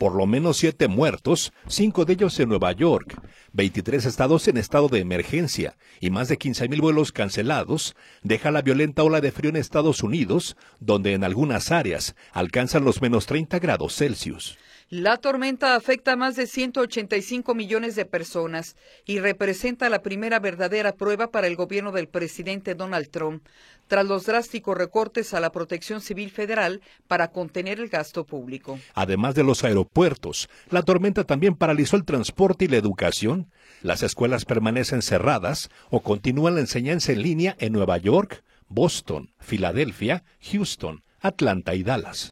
Por lo menos 7 muertos, 5 de ellos en Nueva York, 23 estados en estado de emergencia y más de 15,000 vuelos cancelados, deja la violenta ola de frío en Estados Unidos, donde en algunas áreas alcanzan los menos 30 grados Celsius. La tormenta afecta a más de 185 millones de personas y representa la primera verdadera prueba para el gobierno del presidente Donald Trump, tras los drásticos recortes a la protección civil federal para contener el gasto público. Además de los aeropuertos, la tormenta también paralizó el transporte y la educación. Las escuelas permanecen cerradas o continúan la enseñanza en línea en Nueva York, Boston, Filadelfia, Houston, Atlanta y Dallas.